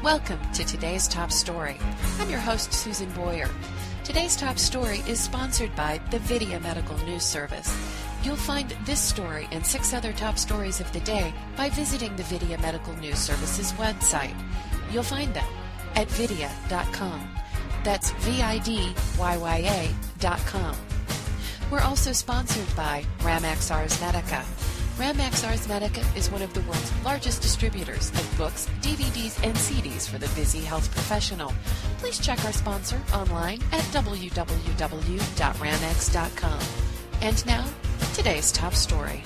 Welcome to today's top story. I'm your host, Susan Boyer. Today's top story is sponsored by the Vidya Medical News Service. You'll find this story and 6 other top stories of the day by visiting the Vidya Medical News Service's website. You'll find them at vidya.com. That's vidya.com. We're also sponsored by Ramax Ars Medica. Ramax Ars Medica is one of the world's largest distributors of books, DVDs, and CDs for the busy health professional. Please check our sponsor online at www.ramax.com. And now, today's top story.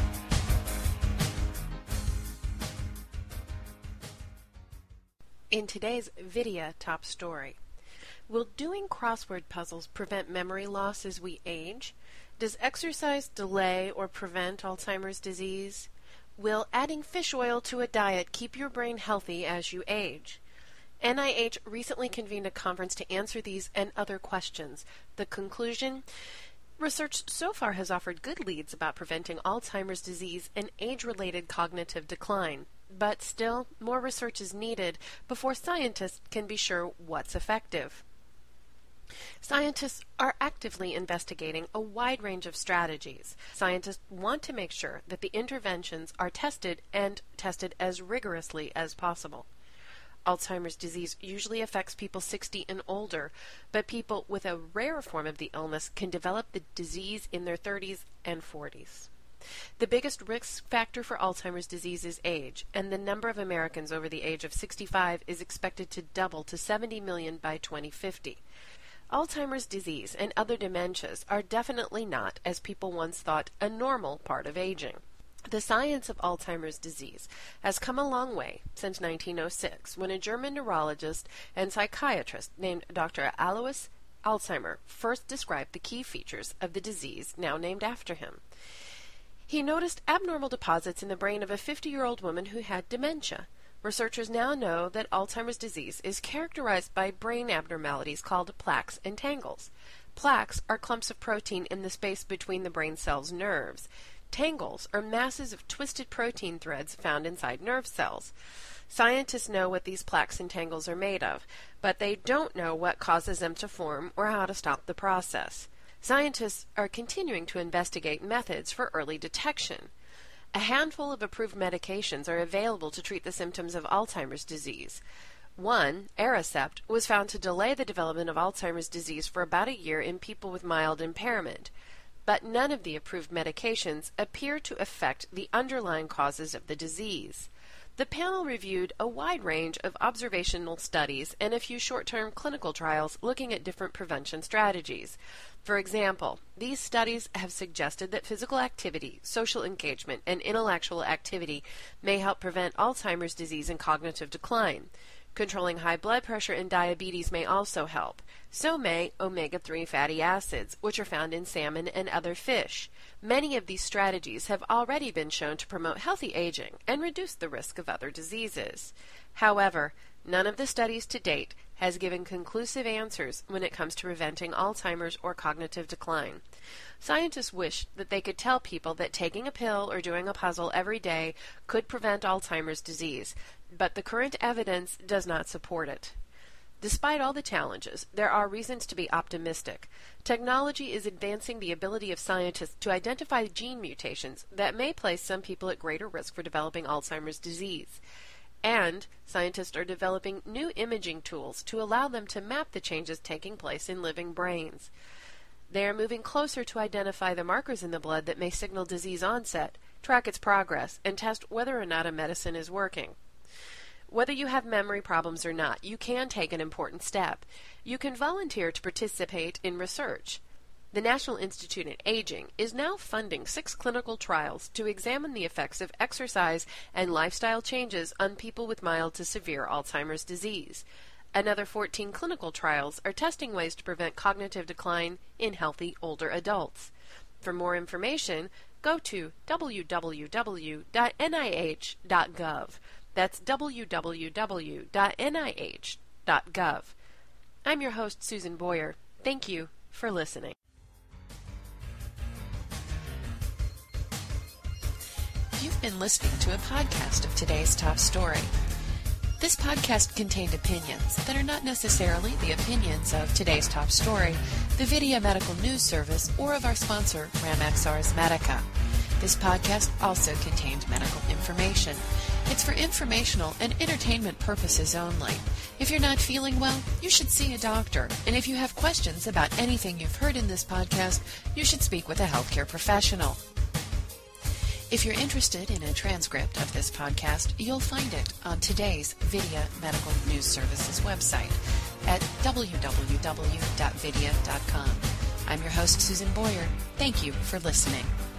In today's Vidya top story, will doing crossword puzzles prevent memory loss as we age? Does exercise delay or prevent Alzheimer's disease? Will adding fish oil to a diet keep your brain healthy as you age? NIH recently convened a conference to answer these and other questions. The conclusion? Research so far has offered good leads about preventing Alzheimer's disease and age-related cognitive decline. But still, more research is needed before scientists can be sure what's effective. Scientists are actively investigating a wide range of strategies. Scientists want to make sure that the interventions are tested and tested as rigorously as possible. Alzheimer's disease usually affects people 60 and older, but people with a rare form of the illness can develop the disease in their 30s and 40s. The biggest risk factor for Alzheimer's disease is age, and the number of Americans over the age of 65 is expected to double to 70 million by 2050. Alzheimer's disease and other dementias are definitely not, as people once thought, a normal part of aging. The science of Alzheimer's disease has come a long way since 1906, when a German neurologist and psychiatrist named Dr. Alois Alzheimer first described the key features of the disease now named after him. He noticed abnormal deposits in the brain of a 50-year-old woman who had dementia. Researchers now know that Alzheimer's disease is characterized by brain abnormalities called plaques and tangles. Plaques are clumps of protein in the space between the brain cells' nerves. Tangles are masses of twisted protein threads found inside nerve cells. Scientists know what these plaques and tangles are made of, but they don't know what causes them to form or how to stop the process. Scientists are continuing to investigate methods for early detection. A handful of approved medications are available to treat the symptoms of Alzheimer's disease. One, Aricept, was found to delay the development of Alzheimer's disease for about a year in people with mild impairment. But none of the approved medications appear to affect the underlying causes of the disease. The panel reviewed a wide range of observational studies and a few short-term clinical trials looking at different prevention strategies. For example, these studies have suggested that physical activity, social engagement, and intellectual activity may help prevent Alzheimer's disease and cognitive decline. Controlling high blood pressure and diabetes may also help. So may omega-3 fatty acids, which are found in salmon and other fish. Many of these strategies have already been shown to promote healthy aging and reduce the risk of other diseases. However, none of the studies to date has given conclusive answers when it comes to preventing Alzheimer's or cognitive decline. Scientists wish that they could tell people that taking a pill or doing a puzzle every day could prevent Alzheimer's disease, but the current evidence does not support it. Despite all the challenges, there are reasons to be optimistic. Technology is advancing the ability of scientists to identify gene mutations that may place some people at greater risk for developing Alzheimer's disease. And scientists are developing new imaging tools to allow them to map the changes taking place in living brains. They are moving closer to identify the markers in the blood that may signal disease onset, track its progress, and test whether or not a medicine is working. Whether you have memory problems or not, you can take an important step. You can volunteer to participate in research. The National Institute on Aging is now funding 6 clinical trials to examine the effects of exercise and lifestyle changes on people with mild to severe Alzheimer's disease. Another 14 clinical trials are testing ways to prevent cognitive decline in healthy older adults. For more information, go to www.nih.gov. That's www.nih.gov. I'm your host, Susan Boyer. Thank you for listening. You've been listening to a podcast of today's top story. This podcast contained opinions that are not necessarily the opinions of today's top story, the Vidya Medical News Service, or of our sponsor, Ramax Medica. This podcast also contained medical information. It's for informational and entertainment purposes only. If you're not feeling well, you should see a doctor. And if you have questions about anything you've heard in this podcast, you should speak with a healthcare professional. If you're interested in a transcript of this podcast, you'll find it on today's Vidya Medical News Services website at www.vidya.com. I'm your host, Susan Boyer. Thank you for listening.